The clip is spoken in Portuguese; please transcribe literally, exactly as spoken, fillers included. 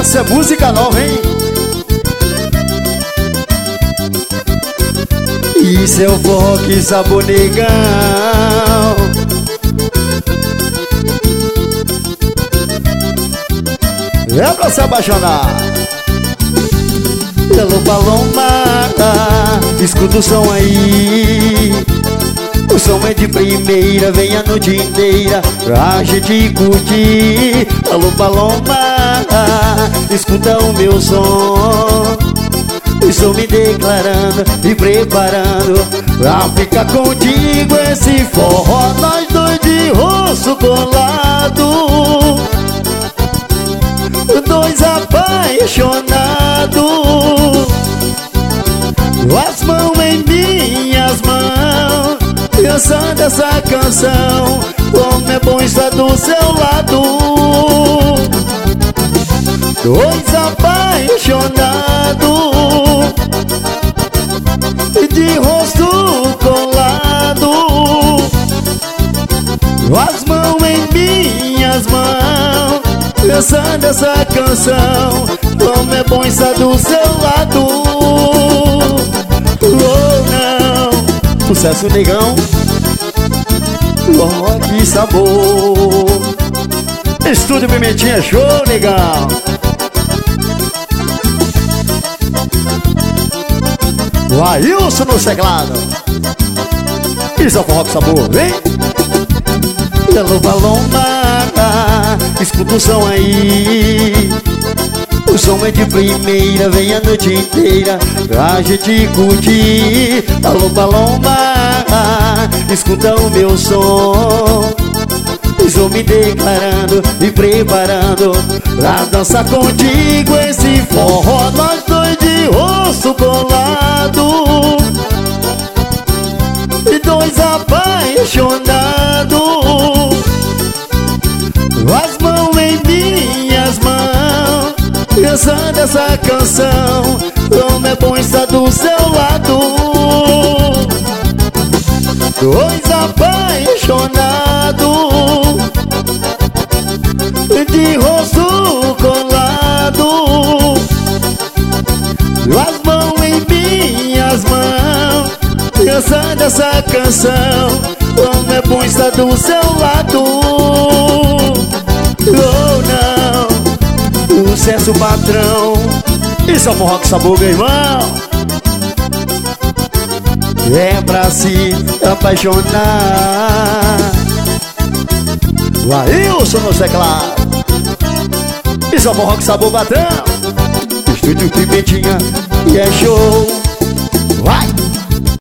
Essa é música nova, hein? Isso é o forró que sabor negão. É pra se apaixonar. Alô Paloma, escuta o som aí. O som é de primeira, vem a noite inteira pra gente curtir. Alô Paloma, escuta o meu som. Estou me declarando e preparando pra ficar contigo. Esse forró, nós dois de rosto colado, dois apaixonados, as mãos em minhas mãos, dançando essa canção. Como é bom estar do seu lado, dois apaixonados, de rosto colado, as mãos em minhas mãos, dançando essa canção. Como é bom estar do seu lado. Oh não, sucesso negão. Oh que sabor. Estúdio Pimentinha Show, negão. O Ailson no teclado. Isso é o forró com sabor, vem. Alô Paloma, escuta o som aí. O som é de primeira, vem a noite inteira pra gente curtir. Alô Paloma, escuta o meu som. Estou me declarando e preparando pra dançar contigo. Esse forró, nós dois de rosto colado, e dois apaixonados, as mãos em minhas mãos, dançando essa canção. Como é bom estar do seu lado, dois apaixonados, de rosto colado, as mãos em minhas mãos, dançando essa canção. Como é bom estar do seu lado. Oh não, sucesso patrão. Isso é o forró com sabor, meu irmão. É pra se apaixonar. O Ailson no teclado. Isso é o forró com sabor, patrão. Estúdio Pimentinha e é show.